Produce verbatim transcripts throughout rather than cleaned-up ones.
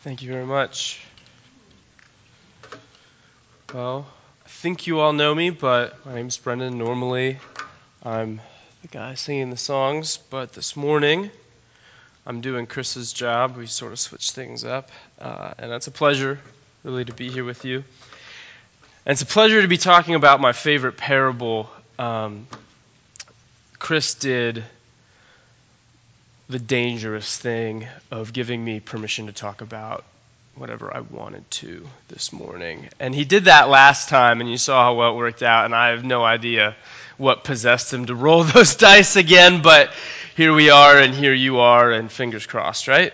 Thank you very much. Well, I think you all know me, but my name's Brendan. Normally, I'm the guy singing the songs, but this morning, I'm doing Chris's job. We sort of switched things up, uh, and it's a pleasure, really, to be here with you. And it's a pleasure to be talking about my favorite parable. Um, Chris did the dangerous thing of giving me permission to talk about whatever I wanted to this morning. And he did that last time, and you saw how well it worked out, and I have no idea what possessed him to roll those dice again, but here we are, and here you are, and fingers crossed, right?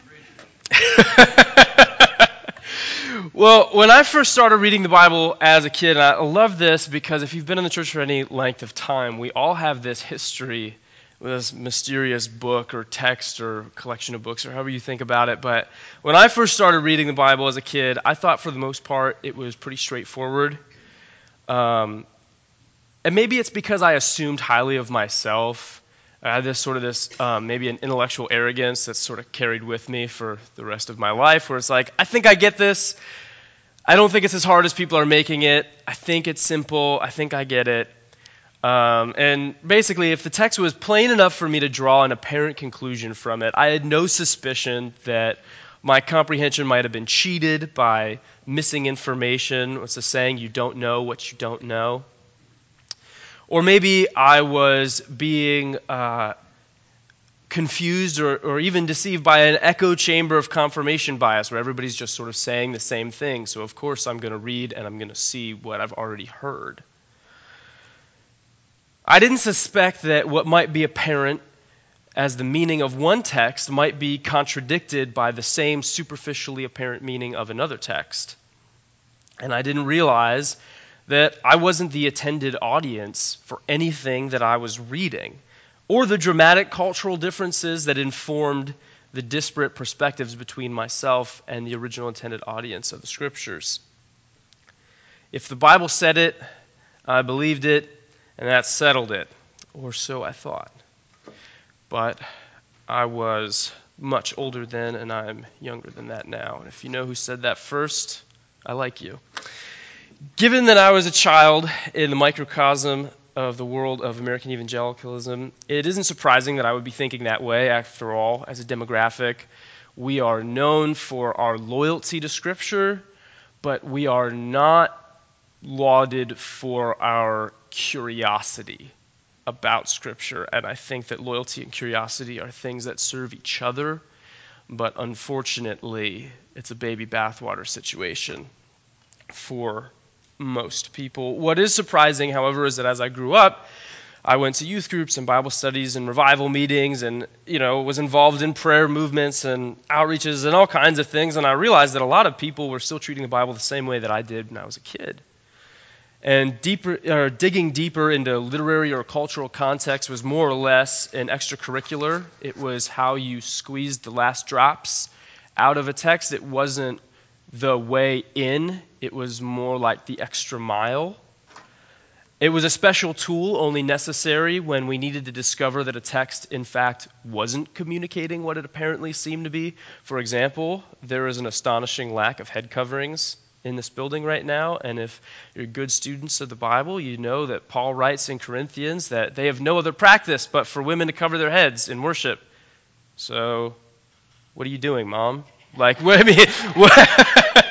Well, when I first started reading the Bible as a kid, and I love this because if you've been in the church for any length of time, we all have this history with this mysterious book or text or collection of books or however you think about it. But when I first started reading the Bible as a kid, I thought for the most part it was pretty straightforward. Um, and maybe it's because I assumed highly of myself. I had this sort of this, um, maybe an intellectual arrogance that's sort of carried with me for the rest of my life, where it's like, I think I get this. I don't think it's as hard as people are making it. I think it's simple. I think I get it. Um, and basically, if the text was plain enough for me to draw an apparent conclusion from it, I had no suspicion that my comprehension might have been cheated by missing information. What's the saying? You don't know what you don't know. Or maybe I was being uh, confused or, or even deceived by an echo chamber of confirmation bias where everybody's just sort of saying the same thing. So of course I'm going to read and I'm going to see what I've already heard. I didn't suspect that what might be apparent as the meaning of one text might be contradicted by the same superficially apparent meaning of another text. And I didn't realize that I wasn't the intended audience for anything that I was reading, or the dramatic cultural differences that informed the disparate perspectives between myself and the original intended audience of the Scriptures. If the Bible said it, I believed it, and that settled it, or so I thought. But I was much older then, and I'm younger than that now. And if you know who said that first, I like you. Given that I was a child in the microcosm of the world of American evangelicalism, it isn't surprising that I would be thinking that way. After all, as a demographic, we are known for our loyalty to Scripture, but we are not lauded for our curiosity about Scripture. And I think that loyalty and curiosity are things that serve each other, but unfortunately, it's a baby bathwater situation for most people. What is surprising, however, is that as I grew up, I went to youth groups and Bible studies and revival meetings and, you know, was involved in prayer movements and outreaches and all kinds of things, and I realized that a lot of people were still treating the Bible the same way that I did when I was a kid. And deeper, or digging deeper into literary or cultural context was more or less an extracurricular. It was how you squeezed the last drops out of a text. It wasn't the way in. It was more like the extra mile. It was a special tool only necessary when we needed to discover that a text, in fact, wasn't communicating what it apparently seemed to be. For example, there is an astonishing lack of head coverings in this building right now, and if you're good students of the Bible, you know that Paul writes in Corinthians that they have no other practice but for women to cover their heads in worship. So, what are you doing, Mom? Like, what, I mean, what?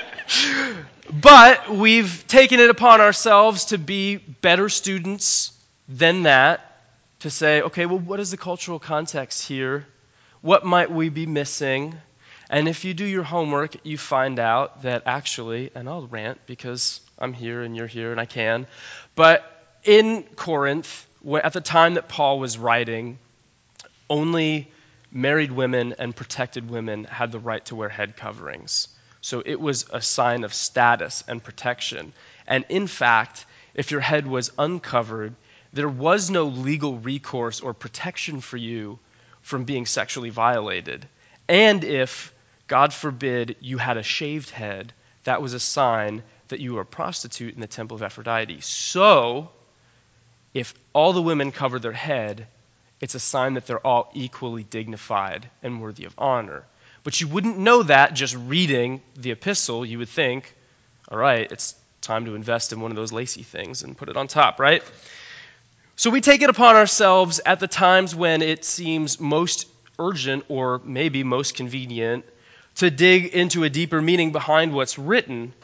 But we've taken it upon ourselves to be better students than that, to say, okay, well, what is the cultural context here? What might we be missing? And if you do your homework, you find out that actually, and I'll rant because I'm here and you're here and I can, but in Corinth, at the time that Paul was writing, only married women and protected women had the right to wear head coverings. So it was a sign of status and protection. And in fact, if your head was uncovered, there was no legal recourse or protection for you from being sexually violated. And if, God forbid, you had a shaved head, that was a sign that you were a prostitute in the temple of Aphrodite. So, if all the women cover their head, it's a sign that they're all equally dignified and worthy of honor. But you wouldn't know that just reading the epistle. You would think, all right, it's time to invest in one of those lacy things and put it on top, right? So we take it upon ourselves at the times when it seems most urgent or maybe most convenient to dig into a deeper meaning behind what's written.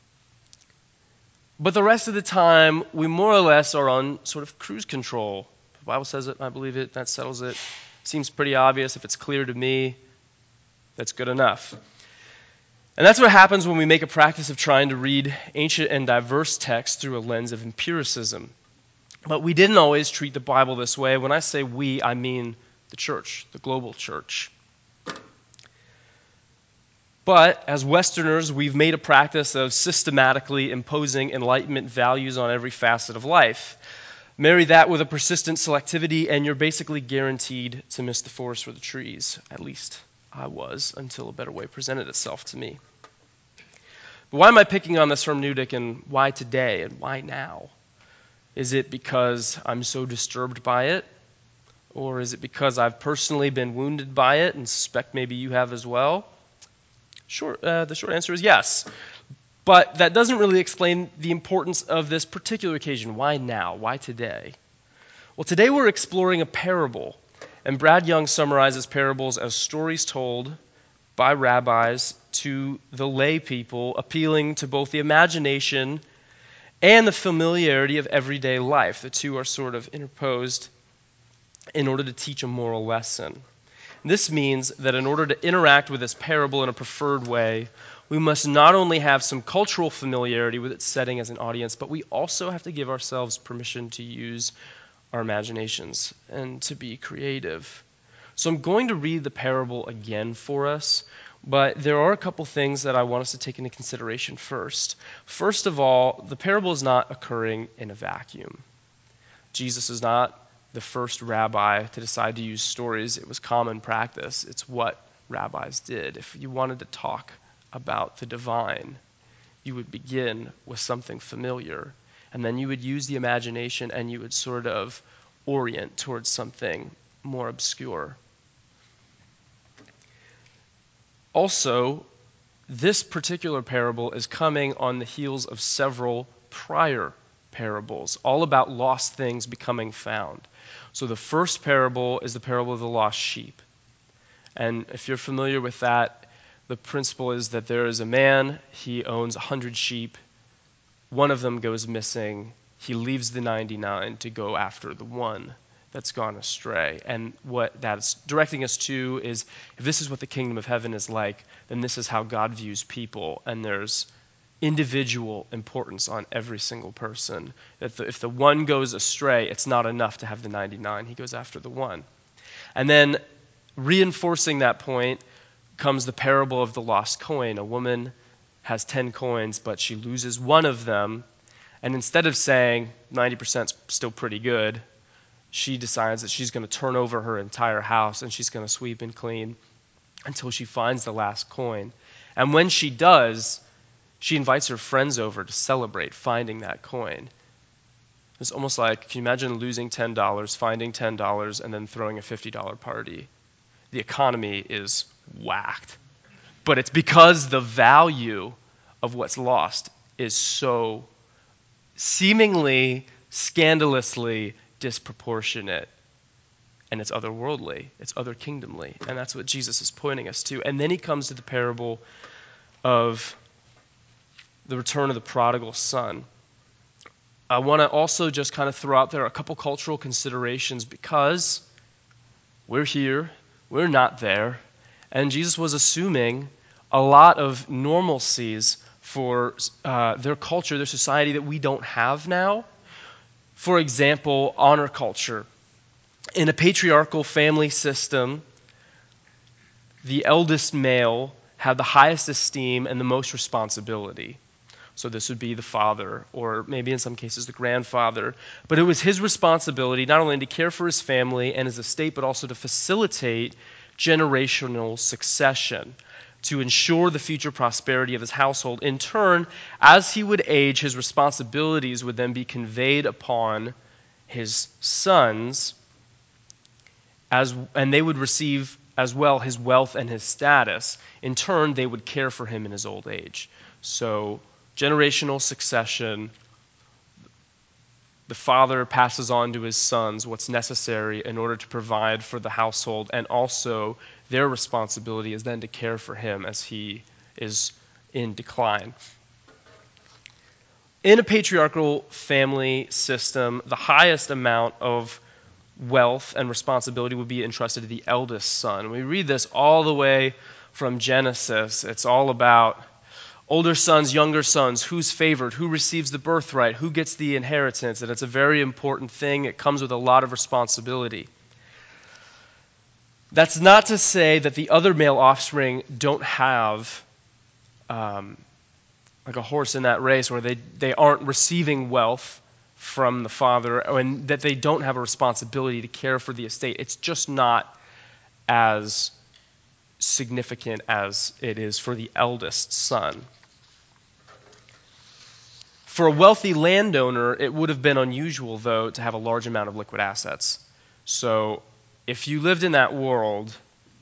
But the rest of the time, we more or less are on sort of cruise control. The Bible says it, I believe it, that settles it. Seems pretty obvious. If it's clear to me, that's good enough. And that's what happens when we make a practice of trying to read ancient and diverse texts through a lens of empiricism. But we didn't always treat the Bible this way. When I say we, I mean the church, the global church. But as Westerners, we've made a practice of systematically imposing Enlightenment values on every facet of life. Marry that with a persistent selectivity, and you're basically guaranteed to miss the forest for the trees. At least I was, until a better way presented itself to me. But why am I picking on this hermeneutic, and why today, and why now? Is it because I'm so disturbed by it? Or is it because I've personally been wounded by it and suspect maybe you have as well? Short, uh, the short answer is yes. But that doesn't really explain the importance of this particular occasion. Why now? Why today? Well, today we're exploring a parable. And Brad Young summarizes parables as stories told by rabbis to the lay people, appealing to both the imagination and the familiarity of everyday life. The two are sort of interposed in order to teach a moral lesson. This means that in order to interact with this parable in a preferred way, we must not only have some cultural familiarity with its setting as an audience, but we also have to give ourselves permission to use our imaginations and to be creative. So I'm going to read the parable again for us, but there are a couple things that I want us to take into consideration first. First of all, the parable is not occurring in a vacuum. Jesus is not the first rabbi to decide to use stories. It was common practice. It's what rabbis did. If you wanted to talk about the divine, you would begin with something familiar, and then you would use the imagination and you would sort of orient towards something more obscure. Also, this particular parable is coming on the heels of several prior parables, all about lost things becoming found. So the first parable is the parable of the lost sheep. And if you're familiar with that, the principle is that there is a man, he owns a hundred sheep, one of them goes missing, he leaves the ninety-nine to go after the one that's gone astray. And what that's directing us to is, if this is what the kingdom of heaven is like, then this is how God views people, and there's individual importance on every single person. If the, if the one goes astray, it's not enough to have the ninety-nine. He goes after the one. And then reinforcing that point comes the parable of the lost coin. A woman has ten coins, but she loses one of them. And instead of saying ninety percent is still pretty good, she decides that she's going to turn over her entire house and she's going to sweep and clean until she finds the last coin. And when she does, she invites her friends over to celebrate finding that coin. It's almost like, can you imagine losing ten dollars, finding ten dollars, and then throwing a fifty dollars party? The economy is whacked. But it's because the value of what's lost is so seemingly, scandalously disproportionate. And it's otherworldly, it's other-kingdomly. And that's what Jesus is pointing us to. And then he comes to the parable of the return of the prodigal son. I want to also just kind of throw out there a couple cultural considerations, because we're here, we're not there, and Jesus was assuming a lot of normalcies for uh, their culture, their society, that we don't have now. For example, honor culture. In a patriarchal family system, the eldest male had the highest esteem and the most responsibility. So this would be the father, or maybe in some cases the grandfather. But it was his responsibility not only to care for his family and his estate, but also to facilitate generational succession, to ensure the future prosperity of his household. In turn, as he would age, his responsibilities would then be conveyed upon his sons, as and they would receive as well his wealth and his status. In turn, they would care for him in his old age. So, generational succession. The father passes on to his sons what's necessary in order to provide for the household, and also their responsibility is then to care for him as he is in decline. In a patriarchal family system, the highest amount of wealth and responsibility would be entrusted to the eldest son. We read this all the way from Genesis. It's all about older sons, younger sons, who's favored, who receives the birthright, who gets the inheritance, and it's a very important thing. It comes with a lot of responsibility. That's not to say that the other male offspring don't have um, like a horse in that race where they, they aren't receiving wealth from the father, and that they don't have a responsibility to care for the estate. It's just not as significant as it is for the eldest son. For a wealthy landowner, it would have been unusual, though, to have a large amount of liquid assets. So if you lived in that world,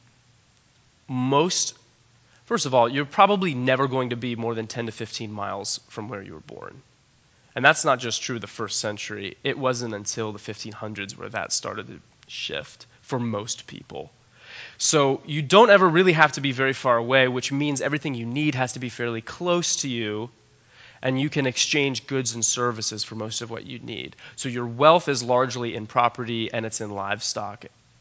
most, first of all, you're probably never going to be more than ten to fifteen miles from where you were born. And that's not just true the first century. It wasn't until the fifteen hundreds where that started to shift for most people. So you don't ever really have to be very far away, which means everything you need has to be fairly close to you, and you can exchange goods and services for most of what you need. So your wealth is largely in property and it's in livestock.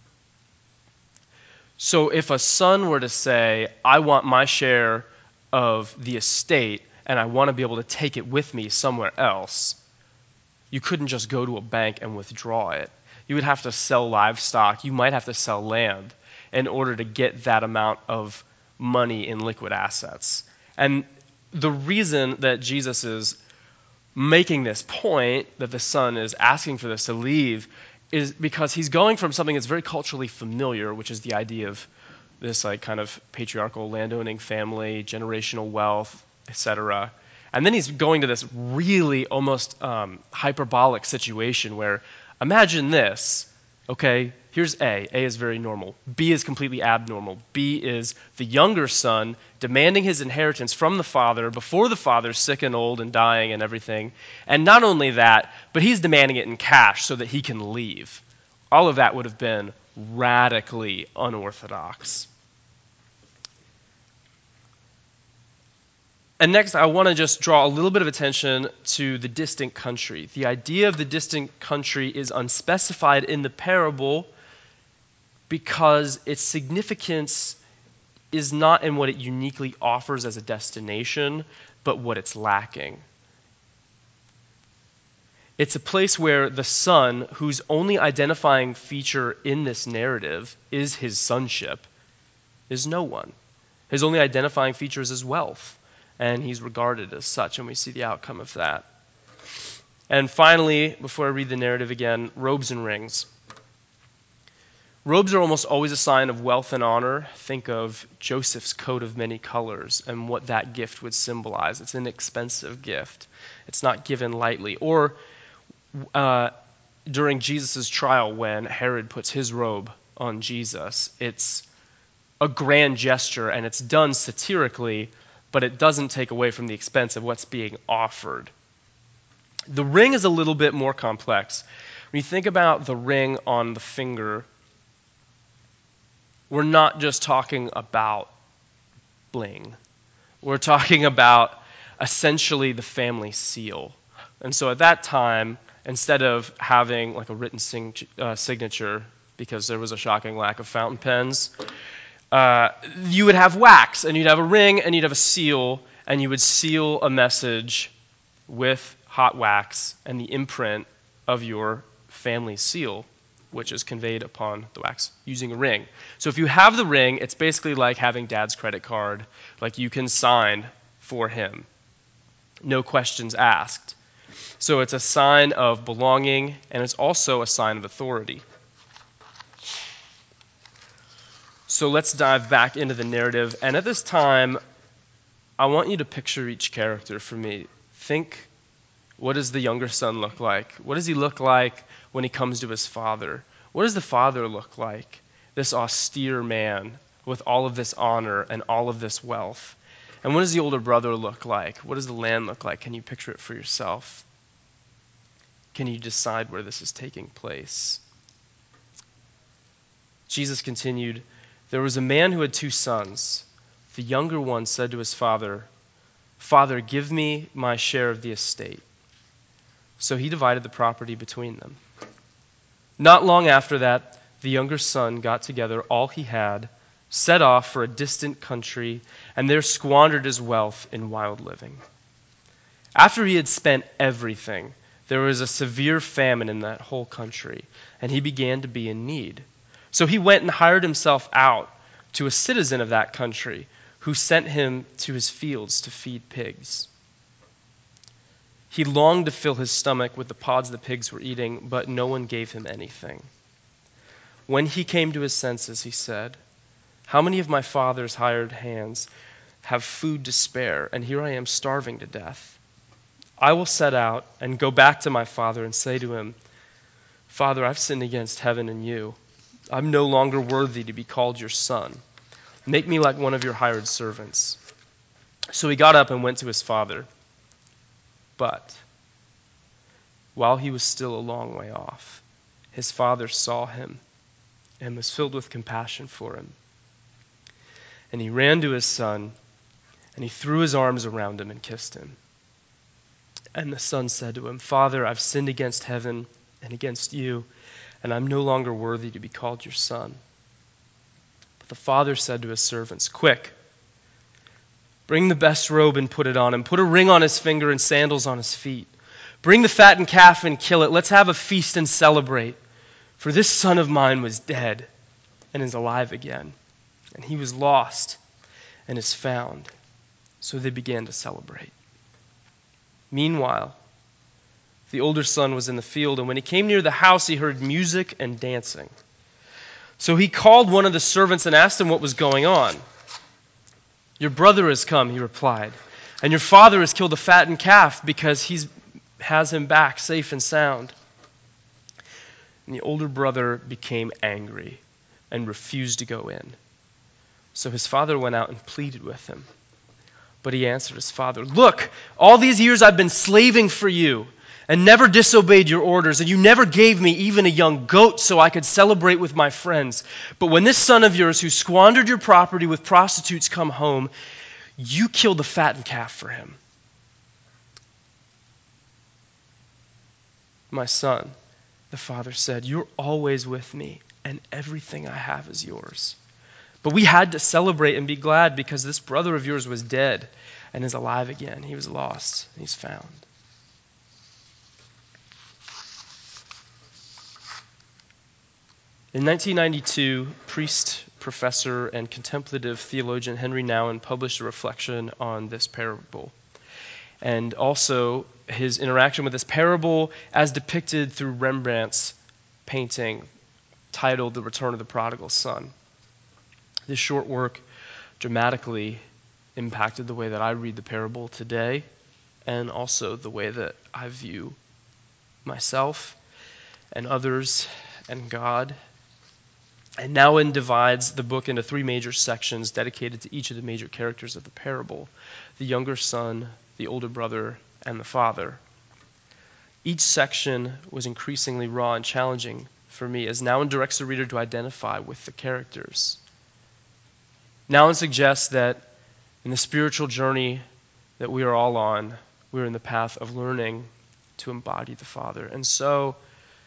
So if a son were to say, I want my share of the estate and I want to be able to take it with me somewhere else, you couldn't just go to a bank and withdraw it. You would have to sell livestock. You might have to sell land in order to get that amount of money in liquid assets. And the reason that Jesus is making this point, that the son is asking for this to leave, is because he's going from something that's very culturally familiar, which is the idea of this like kind of patriarchal landowning family, generational wealth, et cetera. And then he's going to this really almost um, hyperbolic situation where, imagine this, okay, here's A. A is very normal. B is completely abnormal. B is the younger son demanding his inheritance from the father before the father's sick and old and dying and everything. And not only that, but he's demanding it in cash so that he can leave. All of that would have been radically unorthodox. And next, I want to just draw a little bit of attention to the distant country. The idea of the distant country is unspecified in the parable because its significance is not in what it uniquely offers as a destination, but what it's lacking. It's a place where the son, whose only identifying feature in this narrative is his sonship, is no one. His only identifying feature is his wealth, and he's regarded as such, and we see the outcome of that. And finally, before I read the narrative again, robes and rings. Robes are almost always a sign of wealth and honor. Think of Joseph's coat of many colors and what that gift would symbolize. It's an expensive gift. It's not given lightly. Or uh, during Jesus' trial when Herod puts his robe on Jesus, it's a grand gesture and it's done satirically, but it doesn't take away from the expense of what's being offered. The ring is a little bit more complex. When you think about the ring on the finger, we're not just talking about bling. We're talking about essentially the family seal. And so at that time, instead of having like a written sing- uh, signature, because there was a shocking lack of fountain pens, uh, you would have wax, and you'd have a ring, and you'd have a seal, and you would seal a message with hot wax and the imprint of your family seal, which is conveyed upon the wax using a ring. So if you have the ring, it's basically like having dad's credit card, like you can sign for him. No questions asked. So it's a sign of belonging, and it's also a sign of authority. So let's dive back into the narrative. And at this time, I want you to picture each character for me. Think, what does the younger son look like? What does he look like when he comes to his father? What does the father look like this austere man with all of this honor and all of this wealth. And what does the older brother look like? What does the land look like? Can you picture it for yourself? Can you decide where this is taking place? Jesus continued, "There was a man who had two sons. The younger one said to his father, 'Father, give me my share of the estate.' So he divided the property between them. Not long after that, the younger son got together all he had, set off for a distant country, and there squandered his wealth in wild living. After he had spent everything, there was a severe famine in that whole country, and he began to be in need. So he went and hired himself out to a citizen of that country, who sent him to his fields to feed pigs. He longed to fill his stomach with the pods the pigs were eating, but no one gave him anything. When he came to his senses, he said, 'How many of my father's hired hands have food to spare, and here I am starving to death? I will set out and go back to my father and say to him, Father, I've sinned against heaven and you. I'm no longer worthy to be called your son. Make me like one of your hired servants.' So he got up and went to his father. But while he was still a long way off, his father saw him and was filled with compassion for him. And he ran to his son, and he threw his arms around him and kissed him. And the son said to him, 'Father, I've sinned against heaven and against you, and I'm no longer worthy to be called your son.' But the father said to his servants, 'Quick, bring the best robe and put it on him. Put a ring on his finger and sandals on his feet. Bring the fattened calf and kill it. Let's have a feast and celebrate. For this son of mine was dead and is alive again. And he was lost and is found.' So they began to celebrate. Meanwhile, the older son was in the field, and when he came near the house, he heard music and dancing. So he called one of the servants and asked him what was going on. 'Your brother has come,' he replied, 'and your father has killed a fattened calf because he has him back safe and sound.' And the older brother became angry and refused to go in. So his father went out and pleaded with him. But he answered his father, 'Look, all these years I've been slaving for you and never disobeyed your orders, and you never gave me even a young goat so I could celebrate with my friends. But when this son of yours who squandered your property with prostitutes come home, you killed the fattened calf for him.' 'My son,' the father said, 'you're always with me, and everything I have is yours. But we had to celebrate and be glad because this brother of yours was dead and is alive again. He was lost, and he's found.'" In nineteen ninety-two, priest, professor, and contemplative theologian Henry Nouwen published a reflection on this parable, and also his interaction with this parable as depicted through Rembrandt's painting titled The Return of the Prodigal Son. This short work dramatically impacted the way that I read the parable today, and also the way that I view myself and others and God. And Nouwen divides the book into three major sections dedicated to each of the major characters of the parable: the younger son, the older brother, and the father. Each section was increasingly raw and challenging for me as Nouwen directs the reader to identify with the characters. Nouwen suggests that in the spiritual journey that we are all on, we are in the path of learning to embody the Father. And so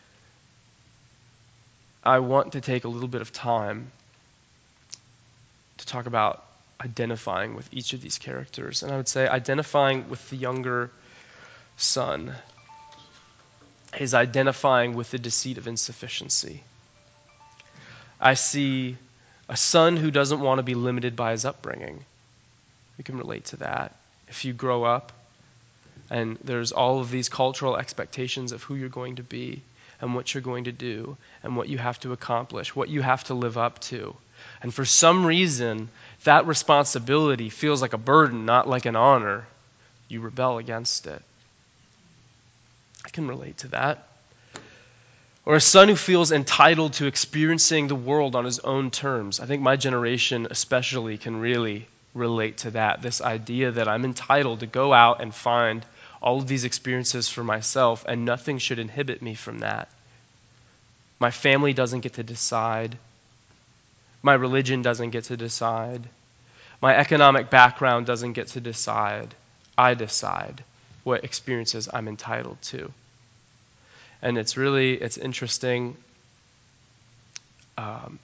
I want to take a little bit of time to talk about identifying with each of these characters. And I would say identifying with the younger son is identifying with the deceit of insufficiency. I see a son who doesn't want to be limited by his upbringing. We can relate to that. If you grow up and there's all of these cultural expectations of who you're going to be and what you're going to do and what you have to accomplish, what you have to live up to. And for some reason, that responsibility feels like a burden, not like an honor. You rebel against it. I can relate to that. Or a son who feels entitled to experiencing the world on his own terms. I think my generation especially can really relate to that. This idea that I'm entitled to go out and find all of these experiences for myself, and nothing should inhibit me from that. My family doesn't get to decide. My religion doesn't get to decide. My economic background doesn't get to decide. I decide what experiences I'm entitled to. And it's really, it's interesting. Um,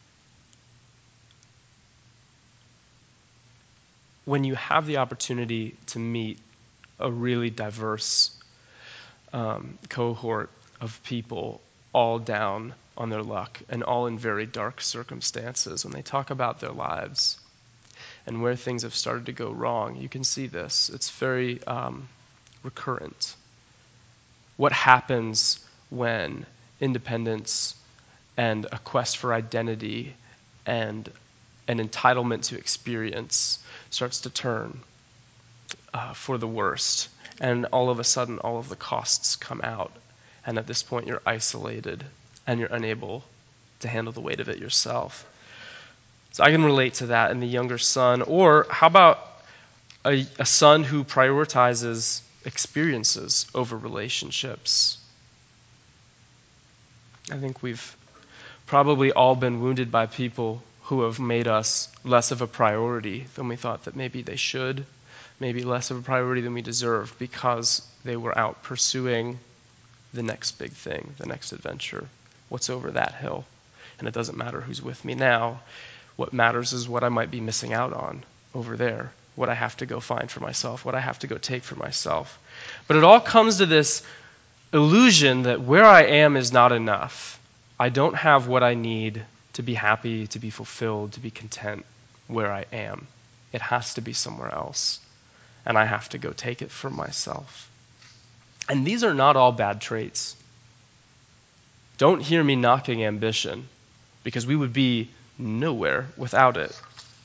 when you have the opportunity to meet a really diverse um, cohort of people, all down on their luck and all in very dark circumstances, when they talk about their lives and where things have started to go wrong, you can see this. It's very um, recurrent. What happens when independence and a quest for identity and an entitlement to experience starts to turn uh, for the worst, and all of a sudden all of the costs come out, and at this point you're isolated and you're unable to handle the weight of it yourself. So I can relate to that in the younger son. Or how about a, a son who prioritizes experiences over relationships? I think we've probably all been wounded by people who have made us less of a priority than we thought that maybe they should, maybe less of a priority than we deserved, because they were out pursuing the next big thing, the next adventure, what's over that hill. And it doesn't matter who's with me now. What matters is what I might be missing out on over there, what I have to go find for myself, what I have to go take for myself. But it all comes to this illusion that where I am is not enough. I don't have what I need to be happy, to be fulfilled, to be content where I am. It has to be somewhere else, and I have to go take it for myself. And these are not all bad traits. Don't hear me knocking ambition, because we would be nowhere without it.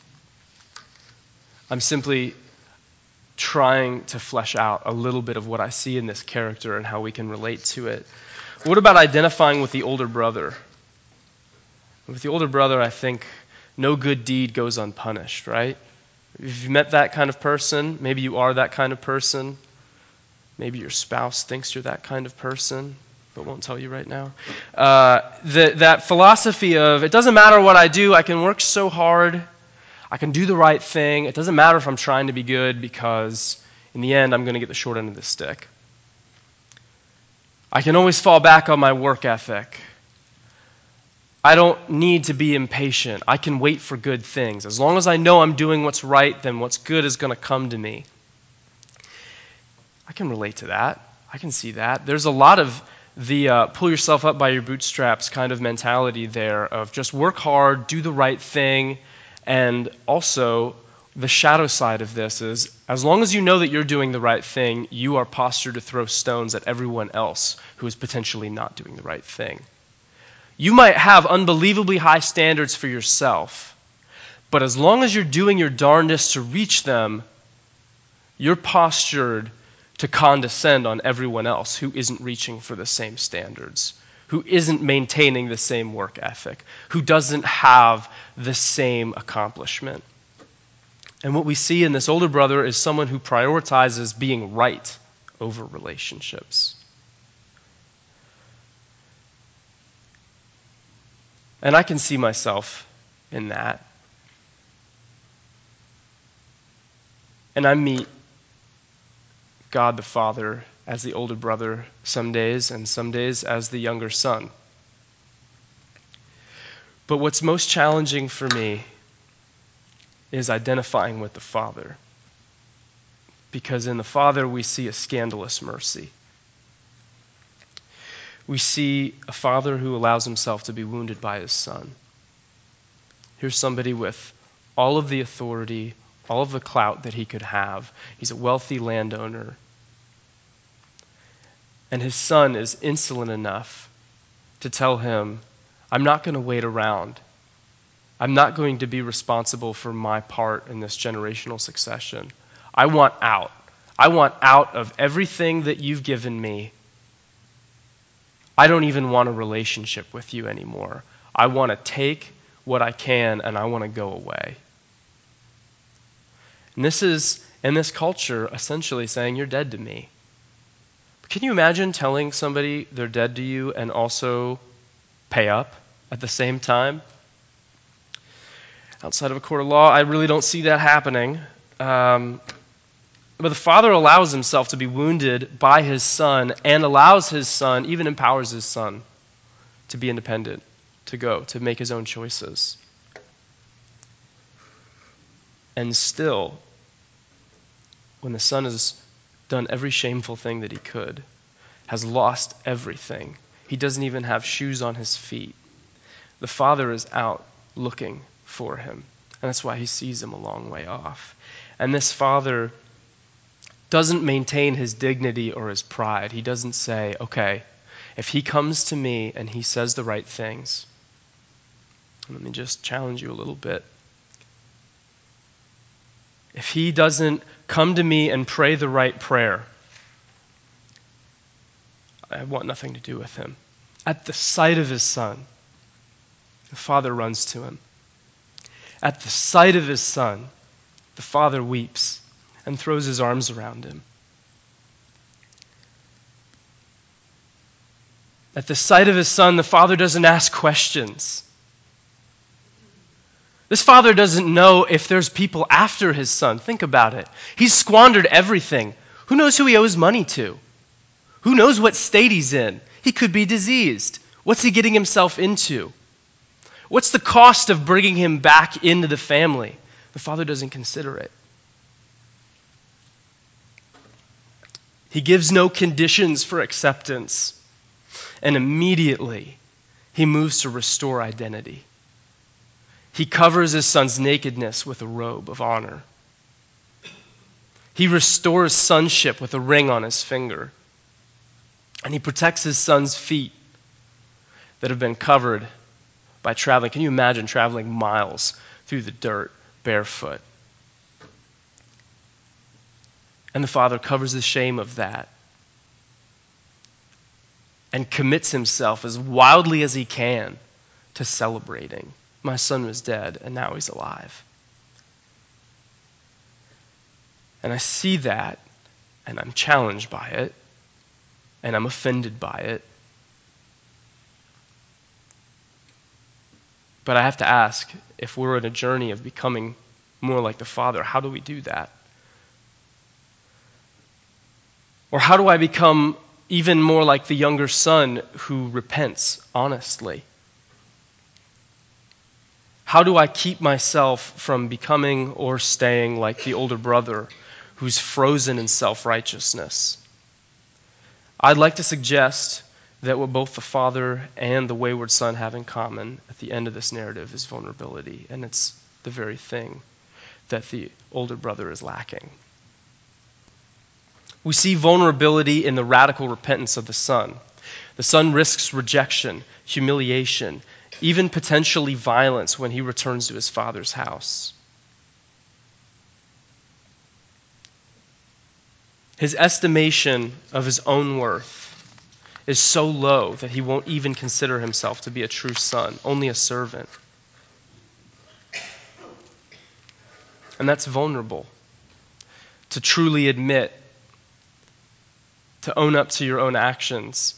I'm simply trying to flesh out a little bit of what I see in this character and how we can relate to it. What about identifying with the older brother? With the older brother, I think no good deed goes unpunished, right? If you've met that kind of person, maybe you are that kind of person, maybe your spouse thinks you're that kind of person, but won't tell you right now. Uh, the, that philosophy of, it doesn't matter what I do, I can work so hard, I can do the right thing, it doesn't matter if I'm trying to be good, because in the end I'm going to get the short end of the stick. I can always fall back on my work ethic. I don't need to be impatient. I can wait for good things. As long as I know I'm doing what's right, then what's good is going to come to me. I can relate to that. I can see that. There's a lot of the uh, pull yourself up by your bootstraps kind of mentality there of just work hard, do the right thing, and also the shadow side of this is as long as you know that you're doing the right thing, you are postured to throw stones at everyone else who is potentially not doing the right thing. You might have unbelievably high standards for yourself, but as long as you're doing your darndest to reach them, you're postured to condescend on everyone else who isn't reaching for the same standards, who isn't maintaining the same work ethic, who doesn't have the same accomplishment. And what we see in this older brother is someone who prioritizes being right over relationships. And I can see myself in that. And I meet God the Father as the older brother some days, and some days as the younger son. But what's most challenging for me is identifying with the Father. Because in the Father we see a scandalous mercy. We see a father who allows himself to be wounded by his son. Here's somebody with all of the authority, all of the clout that he could have. He's a wealthy landowner. And his son is insolent enough to tell him, I'm not going to wait around. I'm not going to be responsible for my part in this generational succession. I want out. I want out of everything that you've given me. I don't even want a relationship with you anymore. I want to take what I can and I want to go away. And this is, in this culture, essentially saying, you're dead to me. But can you imagine telling somebody they're dead to you and also pay up at the same time? Outside of a court of law, I really don't see that happening. Um, but the Father allows himself to be wounded by his Son and allows his Son, even empowers his Son to be independent, to go, to make his own choices. And still, when the Son has done every shameful thing that he could, has lost everything, he doesn't even have shoes on his feet, the Father is out looking for him. And that's why he sees him a long way off. And this Father doesn't maintain his dignity or his pride. He doesn't say, okay, if he comes to me and he says the right things, let me just challenge you a little bit. If he doesn't come to me and pray the right prayer, I want nothing to do with him. At the sight of his Son, the Father runs to him. At the sight of his Son, the Father weeps and throws his arms around him. At the sight of his Son, the Father doesn't ask questions. This Father doesn't know if there's people after his Son. Think about it. He's squandered everything. Who knows who he owes money to? Who knows what state he's in? He could be diseased. What's he getting himself into? What's the cost of bringing him back into the family? The Father doesn't consider it. He gives no conditions for acceptance. And immediately, he moves to restore identity. He covers his Son's nakedness with a robe of honor. He restores sonship with a ring on his finger. And he protects his Son's feet that have been covered by traveling. Can you imagine traveling miles through the dirt barefoot? And the Father covers the shame of that and commits himself as wildly as he can to celebrating. My son was dead, and now he's alive. And I see that, and I'm challenged by it, and I'm offended by it. But I have to ask, if we're on a journey of becoming more like the Father, how do we do that? Or how do I become even more like the younger son who repents honestly? How do I keep myself from becoming or staying like the older brother who's frozen in self-righteousness? I'd like to suggest that what both the father and the wayward son have in common at the end of this narrative is vulnerability, and it's the very thing that the older brother is lacking. We see vulnerability in the radical repentance of the son. The son risks rejection, humiliation, even potentially violence when he returns to his father's house. His estimation of his own worth is so low that he won't even consider himself to be a true son, only a servant. And that's vulnerable. To truly admit, to own up to your own actions,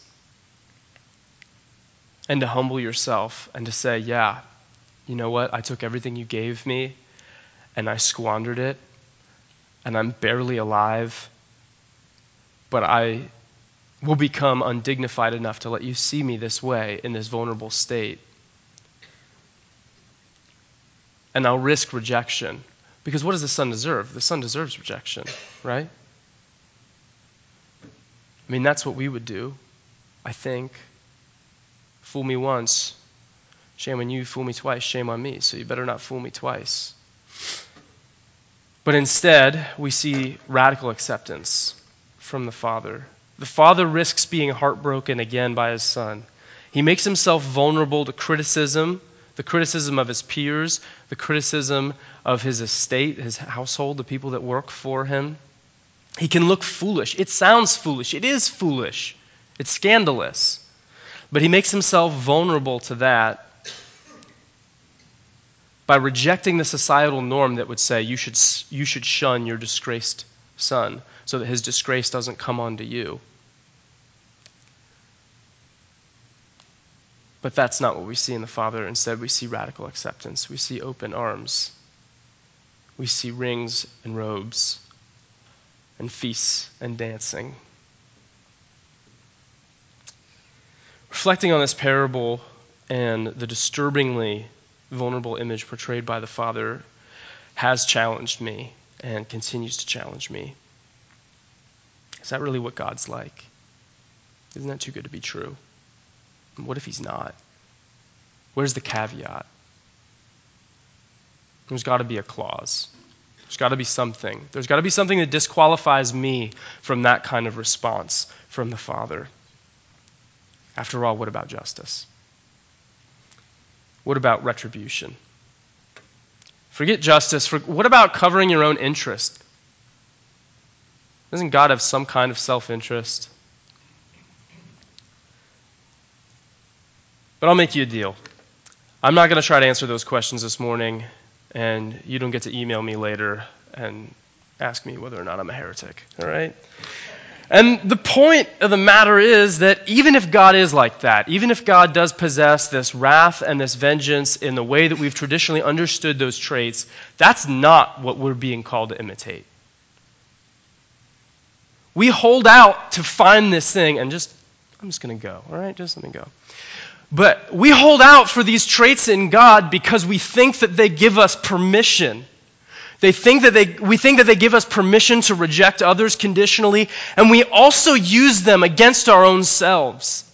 and to humble yourself and to say, yeah, you know what? I took everything you gave me and I squandered it and I'm barely alive, but I will become undignified enough to let you see me this way in this vulnerable state. And I'll risk rejection. Because what does the son deserve? The son deserves rejection, right? I mean, that's what we would do, I think. Fool me once, shame on you. Fool me twice, shame on me. So you better not fool me twice. But instead, we see radical acceptance from the father. The father risks being heartbroken again by his son. He makes himself vulnerable to criticism, the criticism of his peers, the criticism of his estate, his household, the people that work for him. He can look foolish. It sounds foolish. It is foolish. It's scandalous. But he makes himself vulnerable to that by rejecting the societal norm that would say you should, you should shun your disgraced son so that his disgrace doesn't come onto you. But that's not what we see in the Father. Instead, we see radical acceptance. We see open arms. We see rings and robes and feasts and dancing. Reflecting on this parable and the disturbingly vulnerable image portrayed by the Father has challenged me and continues to challenge me. Is that really what God's like? Isn't that too good to be true? And what if he's not? Where's the caveat? There's got to be a clause. There's got to be something. There's got to be something that disqualifies me from that kind of response from the Father. After all, what about justice? What about retribution? Forget justice. For, what about covering your own interest? Doesn't God have some kind of self-interest? But I'll make you a deal. I'm not going to try to answer those questions this morning, and you don't get to email me later and ask me whether or not I'm a heretic, all right? And the point of the matter is that even if God is like that, even if God does possess this wrath and this vengeance in the way that we've traditionally understood those traits, that's not what we're being called to imitate. We hold out to find this thing and just, I'm just going to go, all right? Just let me go. But we hold out for these traits in God because we think that they give us permission. They think that they, we think that they give us permission to reject others conditionally, and we also use them against our own selves.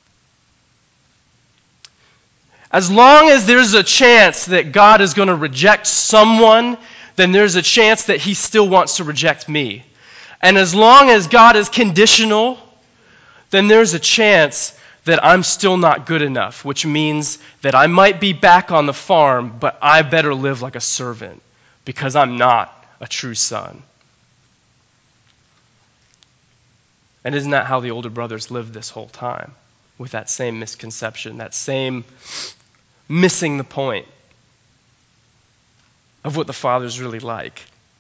As long as there's a chance that God is going to reject someone, then there's a chance that he still wants to reject me. And as long as God is conditional, then there's a chance that I'm still not good enough, which means that I might be back on the farm, but I better live like a servant because I'm not a true son. And isn't that how the older brothers lived this whole time? With that same misconception, that same missing the point of what the Father's really like.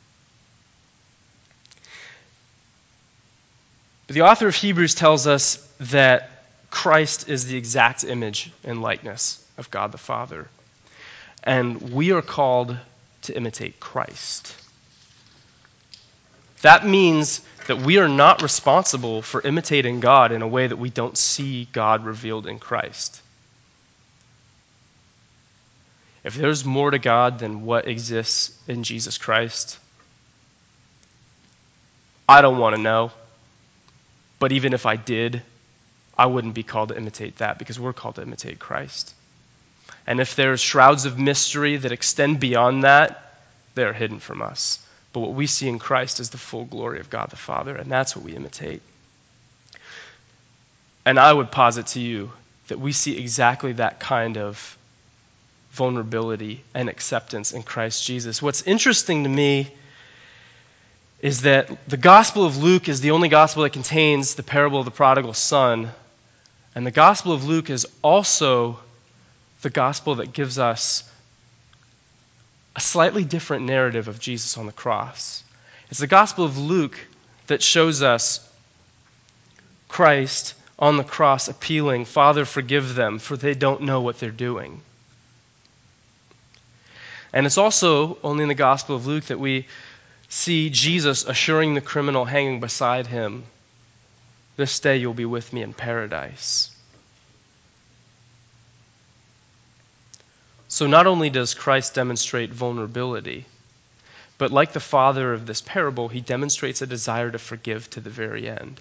But the author of Hebrews tells us that Christ is the exact image and likeness of God the Father. And we are called to imitate Christ. That means that we are not responsible for imitating God in a way that we don't see God revealed in Christ. If there's more to God than what exists in Jesus Christ, I don't want to know. But even if I did, I wouldn't be called to imitate that because we're called to imitate Christ. And if there's shrouds of mystery that extend beyond that, they're hidden from us. But what we see in Christ is the full glory of God the Father, and that's what we imitate. And I would posit to you that we see exactly that kind of vulnerability and acceptance in Christ Jesus. What's interesting to me is that the Gospel of Luke is the only gospel that contains the parable of the prodigal son. And the Gospel of Luke is also the gospel that gives us a slightly different narrative of Jesus on the cross. It's the Gospel of Luke that shows us Christ on the cross appealing, "Father, forgive them, for they don't know what they're doing." And it's also only in the Gospel of Luke that we see Jesus assuring the criminal hanging beside him, "This day you'll be with me in paradise." So not only does Christ demonstrate vulnerability, but like the father of this parable, he demonstrates a desire to forgive to the very end.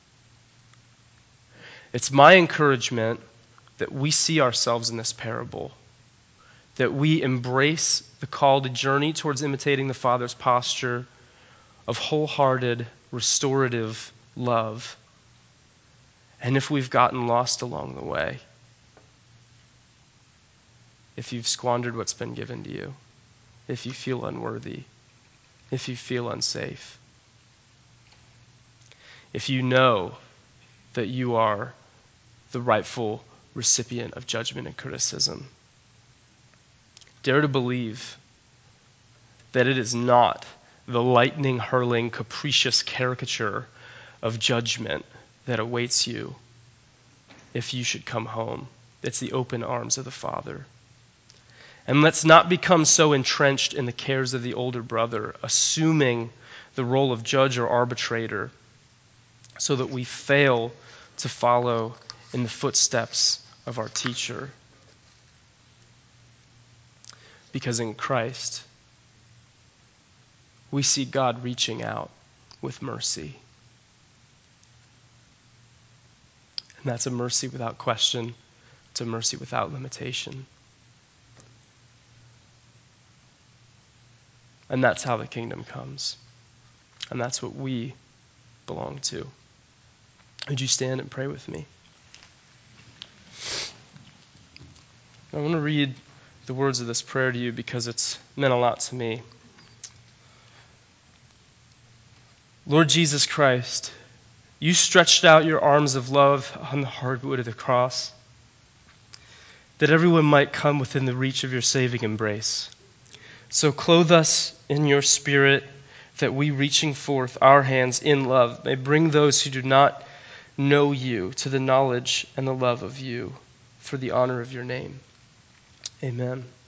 It's my encouragement that we see ourselves in this parable, that we embrace the call to journey towards imitating the Father's posture of wholehearted, restorative love. And if we've gotten lost along the way, if you've squandered what's been given to you, if you feel unworthy, if you feel unsafe, if you know that you are the rightful recipient of judgment and criticism. Dare to believe that it is not the lightning-hurling, capricious caricature of judgment that awaits you if you should come home. It's the open arms of the Father. And let's not become so entrenched in the cares of the older brother, assuming the role of judge or arbitrator, so that we fail to follow in the footsteps of our teacher. Because in Christ, we see God reaching out with mercy. And that's a mercy without question. It's a mercy without limitation. And that's how the kingdom comes. And that's what we belong to. Would you stand and pray with me? I want to read the words of this prayer to you because it's meant a lot to me. Lord Jesus Christ, you stretched out your arms of love on the hardwood of the cross, that everyone might come within the reach of your saving embrace. So clothe us in your Spirit, that we, reaching forth our hands in love, may bring those who do not know you to the knowledge and the love of you, for the honor of your name. Amen.